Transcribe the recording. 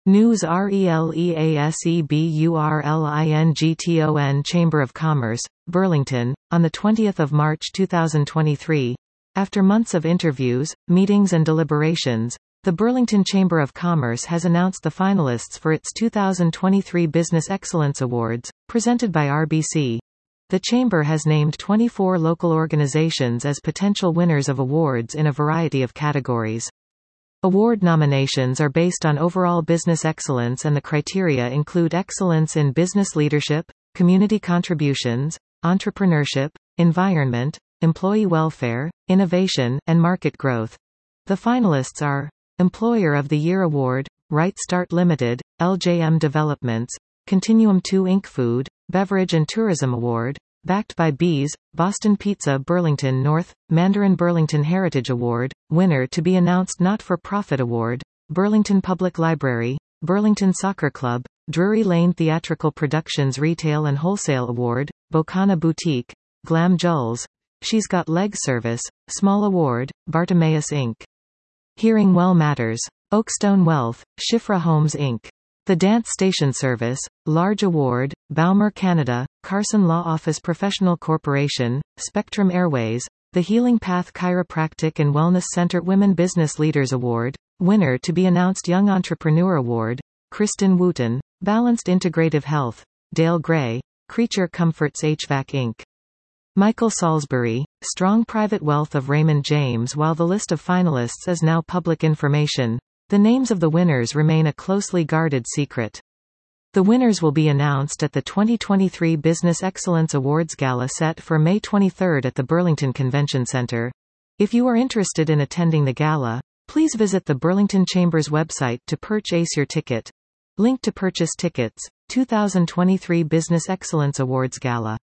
News RELEASEBURLINGTON Chamber of Commerce, Burlington, on 20 March 2023. After months of interviews, meetings and deliberations, the Burlington Chamber of Commerce has announced the finalists for its 2023 Business Excellence Awards, presented by RBC. The Chamber has named 24 local organizations as potential winners of awards in a variety of categories. Award nominations are based on overall business excellence, and the criteria include excellence in business leadership, community contributions, entrepreneurship, environment, employee welfare, innovation, and market growth. The finalists are Employer of the Year Award, Right Start Limited, LJM Developments, Continuum 2 Inc. Food, Beverage and Tourism Award, backed by Bees, Boston Pizza Burlington North, Mandarin Burlington Heritage Award, winner to be announced Not-for-Profit Award, Burlington Public Library, Burlington Soccer Club, Drury Lane Theatrical Productions Retail and Wholesale Award, Bocana Boutique, Glam Julls, She's Got Leg Service, Small Award, Bartimaeus Inc. Hearing Well Matters, Oakstone Wealth, Shifra Homes Inc. The Dance Station Service, Large Award, Baumer Canada, Carson Law Office Professional Corporation, Spectrum Airways, the Healing Path Chiropractic and Wellness Center Women Business Leaders Award, winner to be announced Young Entrepreneur Award, Kristen Wooten, Balanced Integrative Health, Dale Gray, Creature Comforts HVAC Inc. Michael Salisbury, Strong Private Wealth of Raymond James. While the list of finalists is now public information, the names of the winners remain a closely guarded secret. The winners will be announced at the 2023 Business Excellence Awards Gala set for May 23 at the Burlington Convention Center. If you are interested in attending the gala, please visit the Burlington Chamber's website to purchase your ticket. Link to purchase tickets, 2023 Business Excellence Awards Gala.